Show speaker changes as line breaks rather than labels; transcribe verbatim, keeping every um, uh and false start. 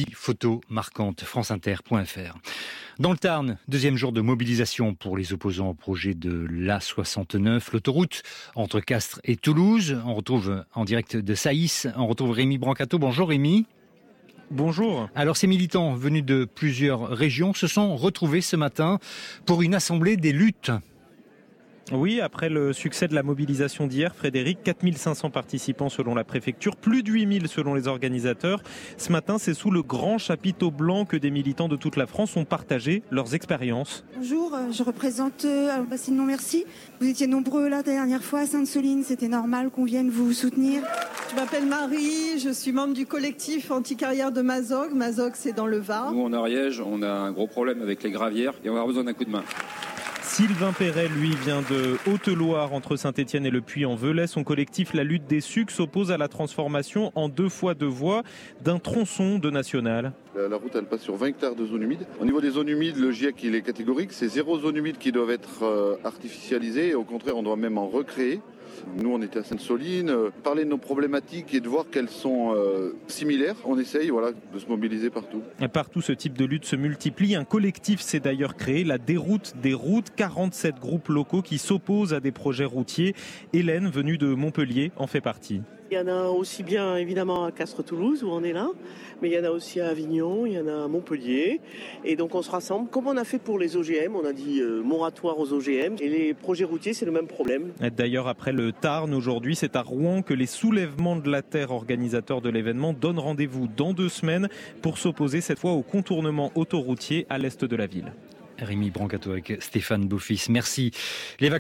photos marquantes, franceinter point f r. Dans le Tarn, deuxième jour de mobilisation pour les opposants au projet de l'A soixante-neuf, l'autoroute entre Castres et Toulouse. On retrouve en direct de Saïs, on retrouve Rémi Brancato. Bonjour Rémi.
Bonjour.
Alors ces militants venus de plusieurs régions se sont retrouvés ce matin pour une assemblée des luttes.
Oui, après le succès de la mobilisation d'hier, Frédéric, quatre mille cinq cents participants selon la préfecture, plus de huit mille selon les organisateurs. Ce matin, c'est sous le grand chapiteau blanc que des militants de toute la France ont partagé leurs expériences.
Bonjour, je représente euh, Bassine Non Merci. Vous étiez nombreux là la dernière fois à Sainte-Soline, c'était normal qu'on vienne vous soutenir.
Je m'appelle Marie, je suis membre du collectif anti-carrière de Mazog. Mazog, c'est dans le Var.
Nous, en Ariège, on a un gros problème avec les gravières et on va avoir besoin d'un coup de main.
Sylvain Perret, lui, vient de Haute-Loire, entre Saint-Étienne et le Puy-en-Velay. Son collectif La Lutte des Sucs s'oppose à la transformation en deux fois deux voies d'un tronçon de nationale.
La, la route, elle passe sur vingt hectares de zones humides. Au niveau des zones humides, le GIEC, il est catégorique. C'est zéro zone humide qui doivent être euh, artificialisées. Et au contraire, on doit même en recréer. Nous, on était à Sainte-Soline, euh, parler de nos problématiques et de voir qu'elles sont euh, similaires. On essaye voilà, de se mobiliser partout.
Et partout, ce type de lutte se multiplie. Un collectif s'est d'ailleurs créé, la Déroute des routes. quarante-sept groupes locaux qui s'opposent à des projets routiers. Hélène, venue de Montpellier, en fait partie.
Il y en a aussi bien évidemment à Castres-Toulouse où on est là, mais il y en a aussi à Avignon, il y en a à Montpellier. Et donc on se rassemble, comme on a fait pour les O G M, on a dit euh, moratoire aux O G M. Et les projets routiers, c'est le même problème.
D'ailleurs, après le Tarn, aujourd'hui, c'est à Rouen que les soulèvements de la terre, organisateurs de l'événement, donnent rendez-vous dans deux semaines pour s'opposer cette fois au contournement autoroutier à l'est de la ville.
Rémi Brancato avec Stéphane Beaufils. Merci. Les